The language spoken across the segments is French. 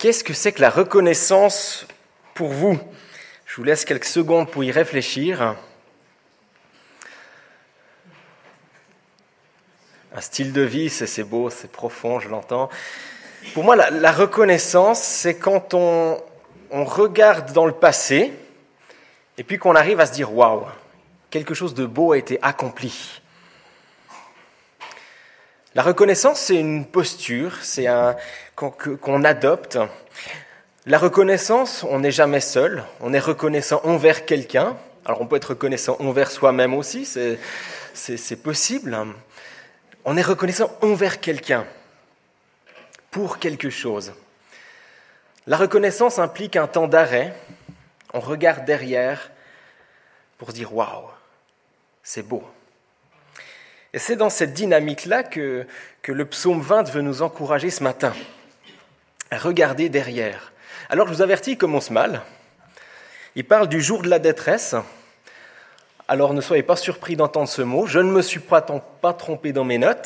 Qu'est-ce que c'est que la reconnaissance pour vous ? Je vous laisse quelques secondes pour y réfléchir. Un style de vie, c'est beau, c'est profond, je l'entends. Pour moi, la reconnaissance, c'est quand on regarde dans le passé et puis qu'on arrive à se dire « Waouh, quelque chose de beau a été accompli ». La reconnaissance, c'est une posture, c'est qu'on adopte. La reconnaissance, on n'est jamais seul, on est reconnaissant envers quelqu'un. Alors on peut être reconnaissant envers soi-même aussi, c'est possible. On est reconnaissant envers quelqu'un, pour quelque chose. La reconnaissance implique un temps d'arrêt, on regarde derrière pour se dire « Waouh, c'est beau ». Et c'est dans cette dynamique-là que le psaume 20 veut nous encourager ce matin, à regarder derrière. Alors je vous avertis, il commence mal. Il parle du jour de la détresse. Alors ne soyez pas surpris d'entendre ce mot. Je ne me suis pas trompé dans mes notes.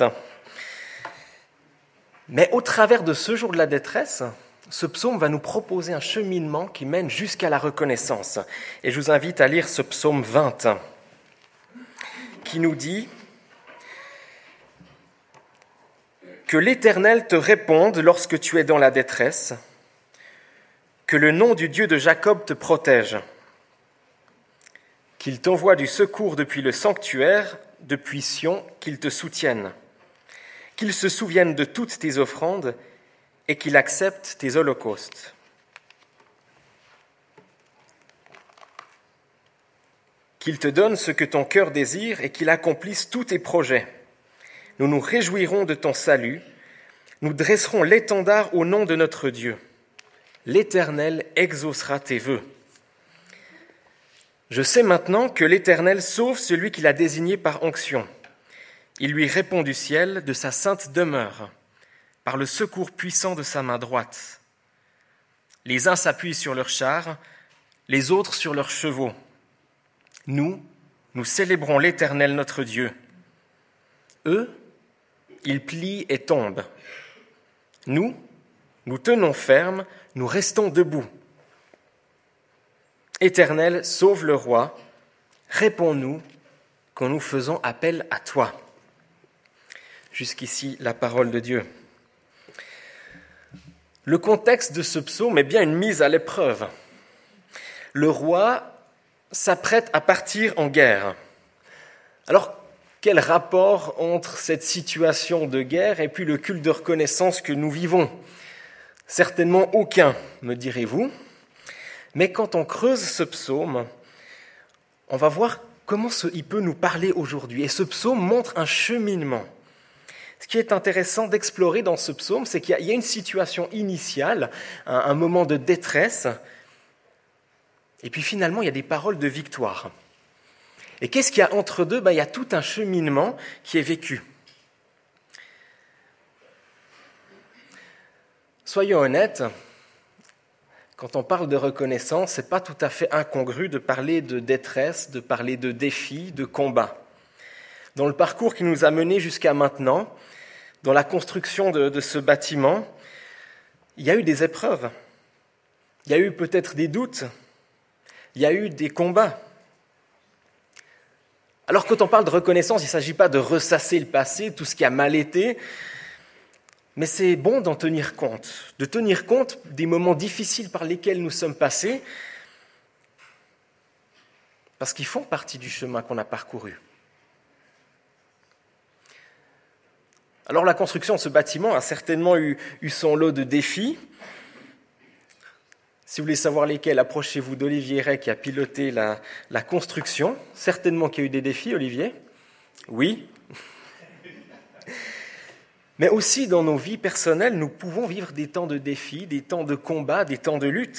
Mais au travers de ce jour de la détresse, ce psaume va nous proposer un cheminement qui mène jusqu'à la reconnaissance. Et je vous invite à lire ce psaume 20 qui nous dit que l'Éternel te réponde lorsque tu es dans la détresse, que le nom du Dieu de Jacob te protège, qu'il t'envoie du secours depuis le sanctuaire, depuis Sion, qu'il te soutienne, qu'il se souvienne de toutes tes offrandes et qu'il accepte tes holocaustes. Qu'il te donne ce que ton cœur désire et qu'il accomplisse tous tes projets. Nous nous réjouirons de ton salut, nous dresserons l'étendard au nom de notre Dieu. L'Éternel exaucera tes vœux. Je sais maintenant que l'Éternel sauve celui qu'il a désigné par onction. Il lui répond du ciel, de sa sainte demeure, par le secours puissant de sa main droite. Les uns s'appuient sur leurs chars, les autres sur leurs chevaux. Nous célébrons l'Éternel notre Dieu. Eux, ils plient et tombent. Nous tenons ferme, nous restons debout. Éternel, sauve le roi, réponds-nous quand nous faisons appel à toi. Jusqu'ici, la parole de Dieu. Le contexte de ce psaume est bien une mise à l'épreuve. Le roi s'apprête à partir en guerre. Alors, quel rapport entre cette situation de guerre et puis le culte de reconnaissance que nous vivons ? Certainement aucun, me direz-vous. Mais quand on creuse ce psaume, on va voir comment il peut nous parler aujourd'hui. Et ce psaume montre un cheminement. Ce qui est intéressant d'explorer dans ce psaume, c'est qu'il y a une situation initiale, un moment de détresse, et puis finalement, il y a des paroles de victoire. Et qu'est-ce qu'il y a entre deux ? Il y a tout un cheminement qui est vécu. Soyons honnêtes, quand on parle de reconnaissance, ce n'est pas tout à fait incongru de parler de détresse, de parler de défis, de combats. Dans le parcours qui nous a menés jusqu'à maintenant, dans la construction de ce bâtiment, il y a eu des épreuves, il y a eu peut-être des doutes, il y a eu des combats. Alors quand on parle de reconnaissance, il ne s'agit pas de ressasser le passé, tout ce qui a mal été, mais c'est bon d'en tenir compte, de tenir compte des moments difficiles par lesquels nous sommes passés, parce qu'ils font partie du chemin qu'on a parcouru. Alors la construction de ce bâtiment a certainement eu son lot de défis. Si vous voulez savoir lesquels, approchez-vous d'Olivier Ray qui a piloté la construction. Certainement qu'il y a eu des défis, Olivier. Oui. Mais aussi dans nos vies personnelles, nous pouvons vivre des temps de défis, des temps de combat, des temps de lutte.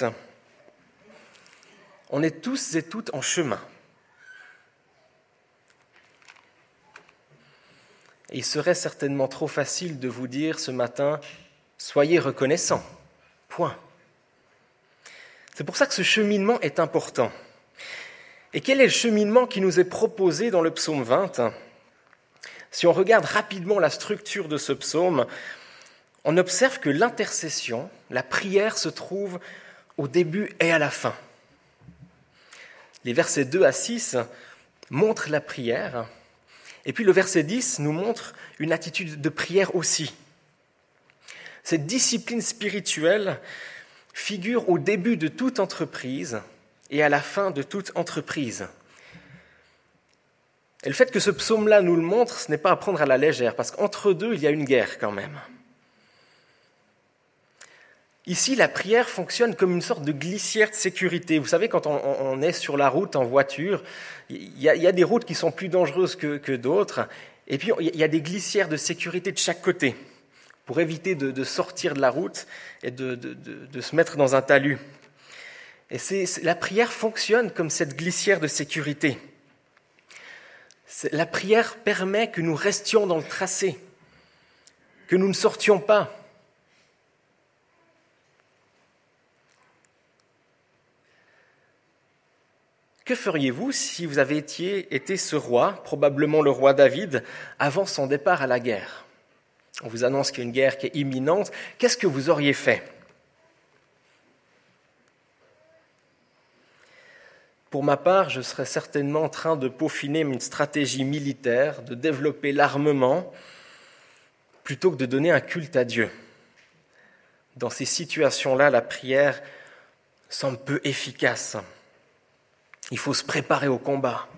On est tous et toutes en chemin. Et il serait certainement trop facile de vous dire ce matin « Soyez reconnaissants ». Point. C'est pour ça que ce cheminement est important. Et quel est le cheminement qui nous est proposé dans le psaume 20 ? Si on regarde rapidement la structure de ce psaume, on observe que l'intercession, la prière, se trouve au début et à la fin. Les versets 2 à 6 montrent la prière, et puis le verset 10 nous montre une attitude de prière aussi. Cette discipline spirituelle figure au début de toute entreprise et à la fin de toute entreprise. Et le fait que ce psaume-là nous le montre, ce n'est pas à prendre à la légère, parce qu'entre deux, il y a une guerre quand même. Ici, la prière fonctionne comme une sorte de glissière de sécurité. Vous savez, quand on est sur la route en voiture, il y a des routes qui sont plus dangereuses que d'autres, et puis il y a des glissières de sécurité de chaque côté, pour éviter de sortir de la route et de se mettre dans un talus. Et la prière fonctionne comme cette glissière de sécurité. La prière permet que nous restions dans le tracé, que nous ne sortions pas. Que feriez-vous si vous avez été ce roi, probablement le roi David, avant son départ à la guerre ? On vous annonce qu'il y a une guerre qui est imminente. Qu'est-ce que vous auriez fait ? Pour ma part, je serais certainement en train de peaufiner une stratégie militaire, de développer l'armement, plutôt que de donner un culte à Dieu. Dans ces situations-là, la prière semble peu efficace. Il faut se préparer au combat.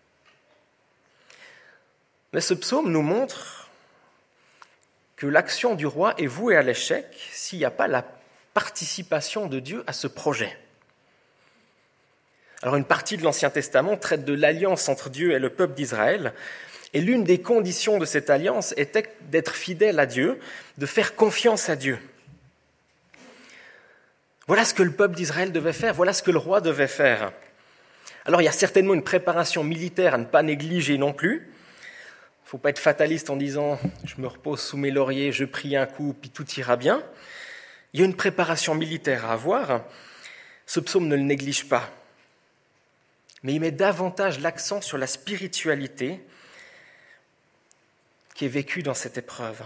Mais ce psaume nous montre que l'action du roi est vouée à l'échec s'il n'y a pas la participation de Dieu à ce projet. Alors une partie de l'Ancien Testament traite de l'alliance entre Dieu et le peuple d'Israël, et l'une des conditions de cette alliance était d'être fidèle à Dieu, de faire confiance à Dieu. Voilà ce que le peuple d'Israël devait faire, voilà ce que le roi devait faire. Alors il y a certainement une préparation militaire à ne pas négliger non plus. Il ne faut pas être fataliste en disant « je me repose sous mes lauriers, je prie un coup, puis tout ira bien ». Il y a une préparation militaire à avoir. Ce psaume ne le néglige pas. Mais il met davantage l'accent sur la spiritualité qui est vécue dans cette épreuve.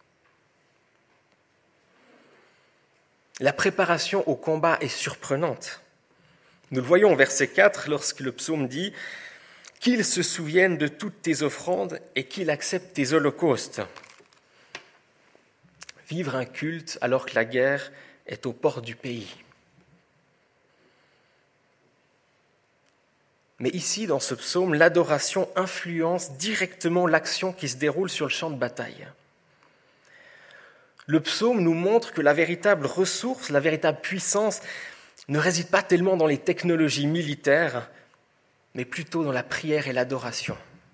La préparation au combat est surprenante. Nous le voyons au verset 4 lorsque le psaume dit « Qu'il se souvienne de toutes tes offrandes et qu'il accepte tes holocaustes ». Vivre un culte alors que la guerre est aux portes du pays. Mais ici, dans ce psaume, l'adoration influence directement l'action qui se déroule sur le champ de bataille. Le psaume nous montre que la véritable ressource, la véritable puissance ne réside pas tellement dans les technologies militaires, mais plutôt dans la prière et l'adoration.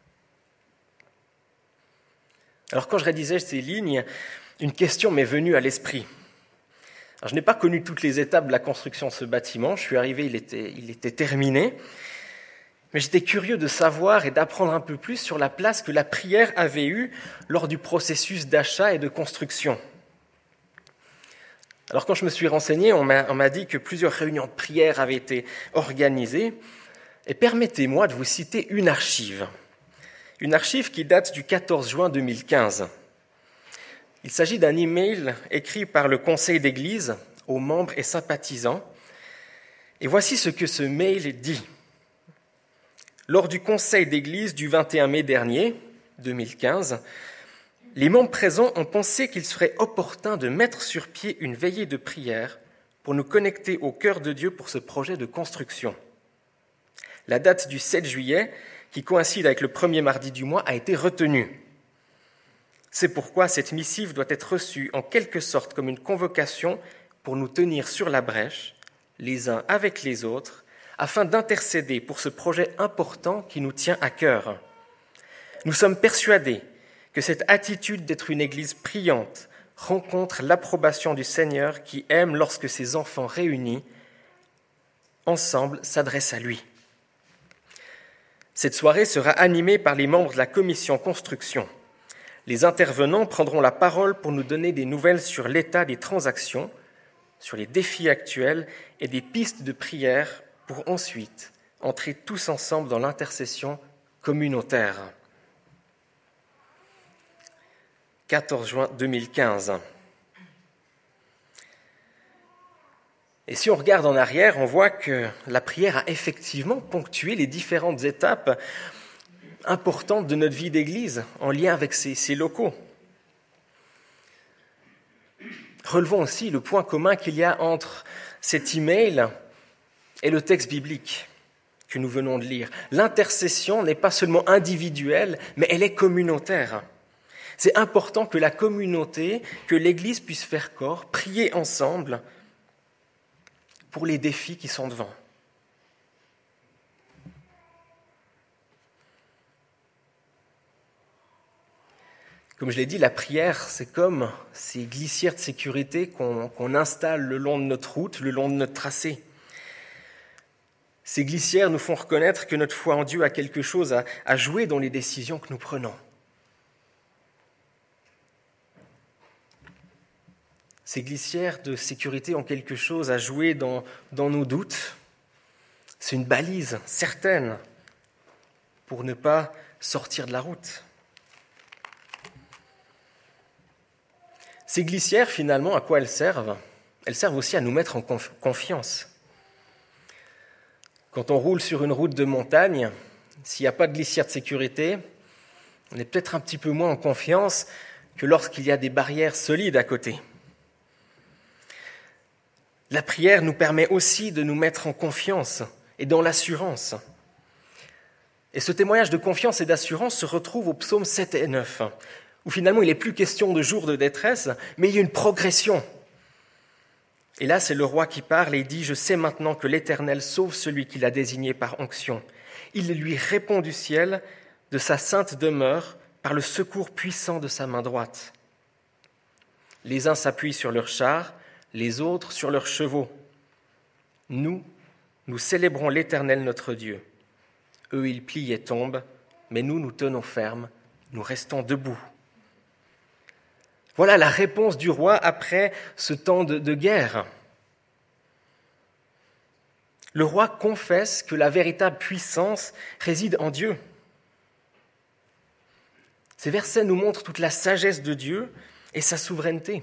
Alors quand je rédigeais ces lignes, une question m'est venue à l'esprit. Alors, je n'ai pas connu toutes les étapes de la construction de ce bâtiment. Je suis arrivé, il était terminé. Mais j'étais curieux de savoir et d'apprendre un peu plus sur la place que la prière avait eue lors du processus d'achat et de construction. Alors quand je me suis renseigné, on m'a dit que plusieurs réunions de prière avaient été organisées. Et permettez-moi de vous citer une archive qui date du 14 juin 2015. Il s'agit d'un email écrit par le conseil d'église aux membres et sympathisants. Et voici ce que ce mail dit. Lors du conseil d'église du 21 mai dernier, 2015, les membres présents ont pensé qu'il serait opportun de mettre sur pied une veillée de prière pour nous connecter au cœur de Dieu pour ce projet de construction. La date du 7 juillet, qui coïncide avec le premier mardi du mois, a été retenue. C'est pourquoi cette missive doit être reçue en quelque sorte comme une convocation pour nous tenir sur la brèche, les uns avec les autres, afin d'intercéder pour ce projet important qui nous tient à cœur. Nous sommes persuadés que cette attitude d'être une Église priante rencontre l'approbation du Seigneur qui aime lorsque ses enfants réunis ensemble s'adressent à lui. Cette soirée sera animée par les membres de la commission construction. Les intervenants prendront la parole pour nous donner des nouvelles sur l'état des transactions, sur les défis actuels et des pistes de prière pour ensuite entrer tous ensemble dans l'intercession communautaire. 14 juin 2015. Et si on regarde en arrière, on voit que la prière a effectivement ponctué les différentes étapes importantes de notre vie d'Église en lien avec ces locaux. Relevons aussi le point commun qu'il y a entre cet email et le texte biblique que nous venons de lire. L'intercession n'est pas seulement individuelle, mais elle est communautaire. C'est important que la communauté, que l'Église puisse faire corps, prier ensemble pour les défis qui sont devant. Comme je l'ai dit, la prière, c'est comme ces glissières de sécurité qu'on installe le long de notre route, le long de notre tracé. Ces glissières nous font reconnaître que notre foi en Dieu a quelque chose à jouer dans les décisions que nous prenons. Ces glissières de sécurité ont quelque chose à jouer dans nos doutes. C'est une balise certaine pour ne pas sortir de la route. Ces glissières, finalement, à quoi elles servent ? Elles servent aussi à nous mettre en confiance. Quand on roule sur une route de montagne, s'il n'y a pas de glissière de sécurité, on est peut-être un petit peu moins en confiance que lorsqu'il y a des barrières solides à côté. La prière nous permet aussi de nous mettre en confiance et dans l'assurance. Et ce témoignage de confiance et d'assurance se retrouve au psaume 7 et 9, où finalement il n'est plus question de jours de détresse, mais il y a une progression. Et là, c'est le roi qui parle et il dit « Je sais maintenant que l'Éternel sauve celui qu'il a désigné par onction. Il lui répond du ciel, de sa sainte demeure, par le secours puissant de sa main droite. Les uns s'appuient sur leurs chars, les autres sur leurs chevaux. Nous célébrons l'Éternel notre Dieu. Eux, ils plient et tombent, mais nous tenons ferme, nous restons debout. » Voilà la réponse du roi après ce temps de guerre. Le roi confesse que la véritable puissance réside en Dieu. Ces versets nous montrent toute la sagesse de Dieu et sa souveraineté.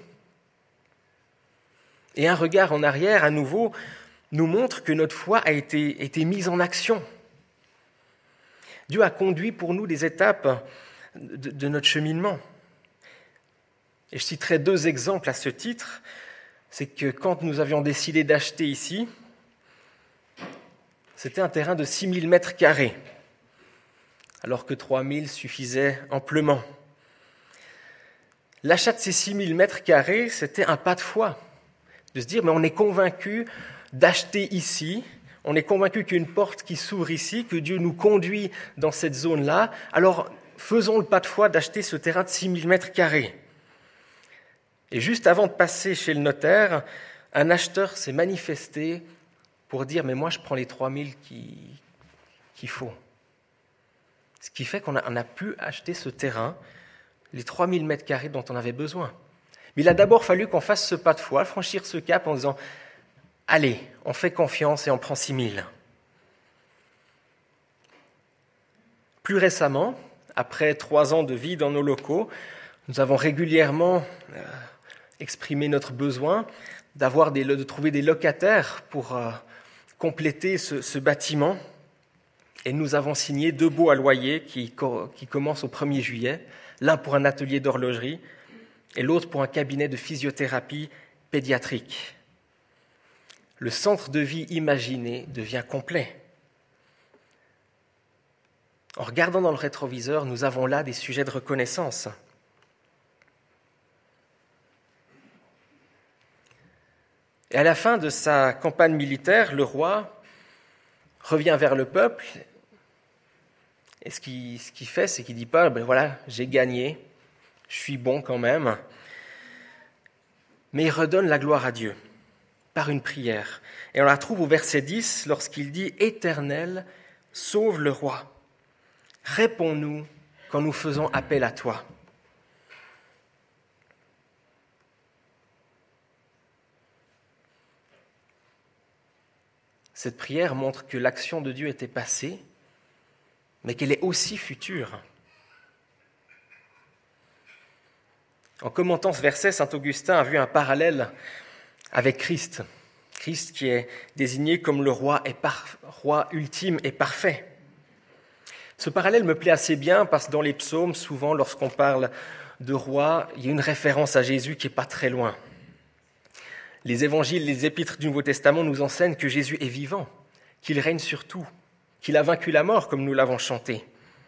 Et un regard en arrière, à nouveau, nous montre que notre foi a été mise en action. Dieu a conduit pour nous les étapes de notre cheminement. Et je citerai 2 exemples à ce titre. C'est que quand nous avions décidé d'acheter ici, c'était un terrain de 6000 mètres carrés, alors que 3000 suffisaient amplement. L'achat de ces 6000 mètres carrés, c'était un pas de foi. De se dire, mais on est convaincu d'acheter ici, on est convaincu qu'il y a une porte qui s'ouvre ici, que Dieu nous conduit dans cette zone-là, alors faisons le pas de foi d'acheter ce terrain de 6000 mètres carrés. Et juste avant de passer chez le notaire, un acheteur s'est manifesté pour dire « mais moi je prends les 3000 qu'il faut ». Ce qui fait qu'on a pu acheter ce terrain, les 3000 mètres carrés dont on avait besoin. Mais il a d'abord fallu qu'on fasse ce pas de foi, franchir ce cap en disant « allez, on fait confiance et on prend 6000 ». Plus récemment, après 3 ans de vie dans nos locaux, nous avons régulièrement exprimé notre besoin de trouver des locataires pour compléter ce bâtiment. Et nous avons signé 2 baux à loyer qui commencent au 1er juillet, l'un pour un atelier d'horlogerie et l'autre pour un cabinet de physiothérapie pédiatrique. Le centre de vie imaginé devient complet. En regardant dans le rétroviseur, nous avons là des sujets de reconnaissance. Et à la fin de sa campagne militaire, le roi revient vers le peuple. Et ce qu'il fait, c'est qu'il ne dit pas « ben voilà, j'ai gagné, je suis bon quand même ». Mais il redonne la gloire à Dieu par une prière. Et on la trouve au verset 10 lorsqu'il dit « Éternel, sauve le roi. Réponds-nous quand nous faisons appel à toi. » Cette prière montre que l'action de Dieu était passée, mais qu'elle est aussi future. En commentant ce verset, saint Augustin a vu un parallèle avec Christ. Christ qui est désigné comme le roi ultime et parfait. Ce parallèle me plaît assez bien parce que dans les psaumes, souvent lorsqu'on parle de roi, il y a une référence à Jésus qui n'est pas très loin. Les évangiles, les épîtres du Nouveau Testament nous enseignent que Jésus est vivant, qu'il règne sur tout, qu'il a vaincu la mort comme nous l'avons chanté.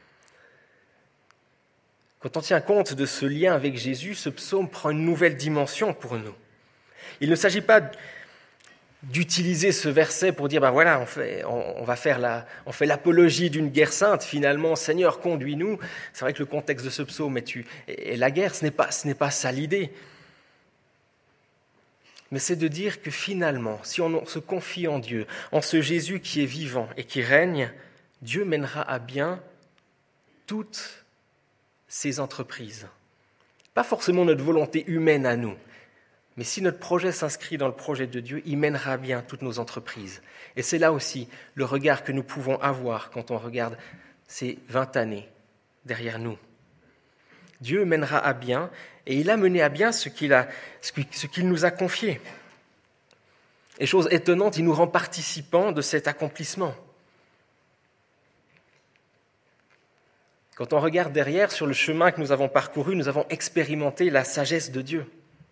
Quand on tient compte de ce lien avec Jésus, ce psaume prend une nouvelle dimension pour nous. Il ne s'agit pas d'utiliser ce verset pour dire, on fait l'apologie d'une guerre sainte, finalement, Seigneur, conduis-nous. C'est vrai que le contexte de ce psaume est la guerre, ce n'est pas ça l'idée. Mais c'est de dire que finalement, si on se confie en Dieu, en ce Jésus qui est vivant et qui règne, Dieu mènera à bien toutes ses entreprises. Pas forcément notre volonté humaine à nous, mais si notre projet s'inscrit dans le projet de Dieu, il mènera à bien toutes nos entreprises. Et c'est là aussi le regard que nous pouvons avoir quand on regarde ces 20 années derrière nous. Dieu mènera à bien, et il a mené à bien ce qu'il nous a confié. Et chose étonnante, il nous rend participants de cet accomplissement. Quand on regarde derrière, sur le chemin que nous avons parcouru, nous avons expérimenté la sagesse de Dieu.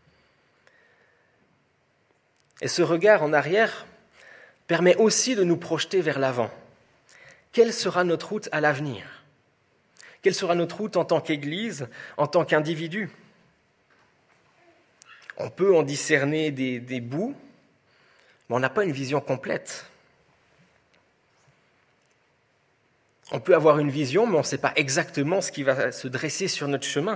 Et ce regard en arrière permet aussi de nous projeter vers l'avant. Quelle sera notre route à l'avenir ? Quelle sera notre route en tant qu'Église, en tant qu'individu ? On peut en discerner des bouts, mais on n'a pas une vision complète. On peut avoir une vision, mais on ne sait pas exactement ce qui va se dresser sur notre chemin.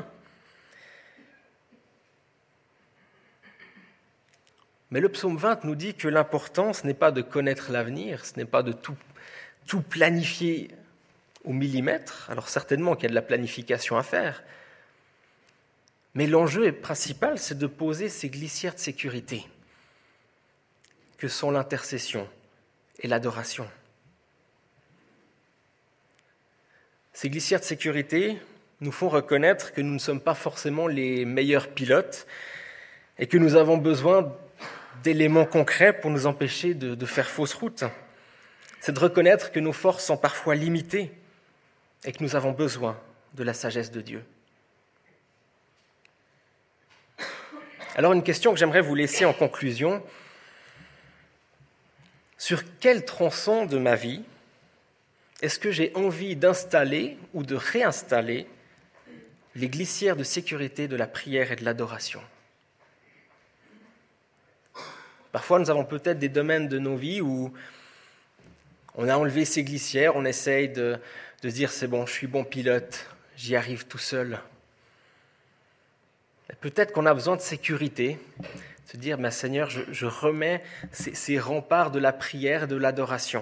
Mais le psaume 20 nous dit que l'important, ce n'est pas de connaître l'avenir, ce n'est pas de tout planifier au millimètre. Alors certainement qu'il y a de la planification à faire. Mais l'enjeu principal, c'est de poser ces glissières de sécurité, que sont l'intercession et l'adoration. Ces glissières de sécurité nous font reconnaître que nous ne sommes pas forcément les meilleurs pilotes et que nous avons besoin d'éléments concrets pour nous empêcher de faire fausse route. C'est de reconnaître que nos forces sont parfois limitées et que nous avons besoin de la sagesse de Dieu. Alors une question que j'aimerais vous laisser en conclusion. Sur quel tronçon de ma vie est-ce que j'ai envie d'installer ou de réinstaller les glissières de sécurité de la prière et de l'adoration ? Parfois, nous avons peut-être des domaines de nos vies où on a enlevé ces glissières, on essaye de dire « c'est bon, je suis bon pilote, j'y arrive tout seul ». Peut-être qu'on a besoin de sécurité, se dire « Seigneur, je remets ces remparts de la prière et de l'adoration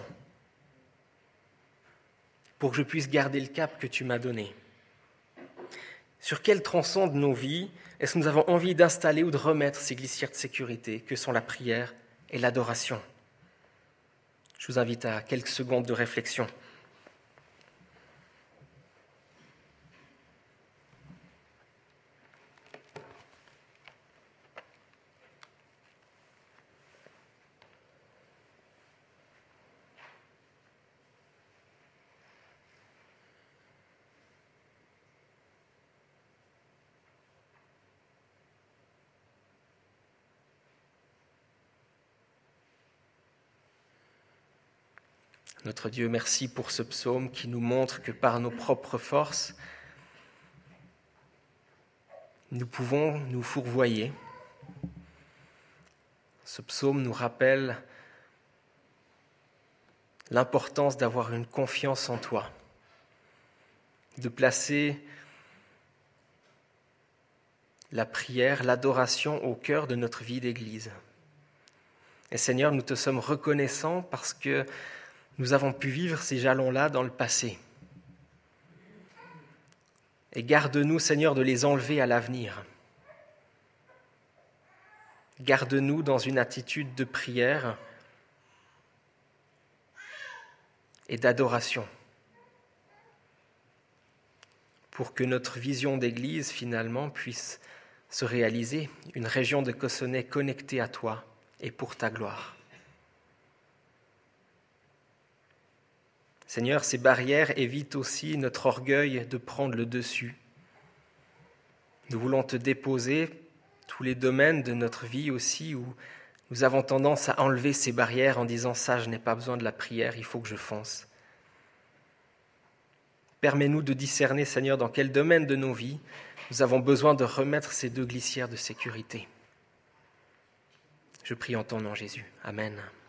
pour que je puisse garder le cap que tu m'as donné ». Sur quel tronçon de nos vies est-ce que nous avons envie d'installer ou de remettre ces glissières de sécurité que sont la prière et l'adoration ? Je vous invite à quelques secondes de réflexion. Notre Dieu, merci pour ce psaume qui nous montre que par nos propres forces, nous pouvons nous fourvoyer. Ce psaume nous rappelle l'importance d'avoir une confiance en toi, de placer la prière, l'adoration au cœur de notre vie d'Église. Et Seigneur, nous te sommes reconnaissants parce que nous avons pu vivre ces jalons-là dans le passé. Et garde-nous, Seigneur, de les enlever à l'avenir. Garde-nous dans une attitude de prière et d'adoration pour que notre vision d'Église, finalement, puisse se réaliser, une région de Cossonay connectée à toi et pour ta gloire. Seigneur, ces barrières évitent aussi notre orgueil de prendre le dessus. Nous voulons te déposer tous les domaines de notre vie aussi où nous avons tendance à enlever ces barrières en disant « ça, je n'ai pas besoin de la prière, il faut que je fonce ». Permets-nous de discerner, Seigneur, dans quel domaine de nos vies nous avons besoin de remettre ces 2 glissières de sécurité. Je prie en ton nom, Jésus. Amen.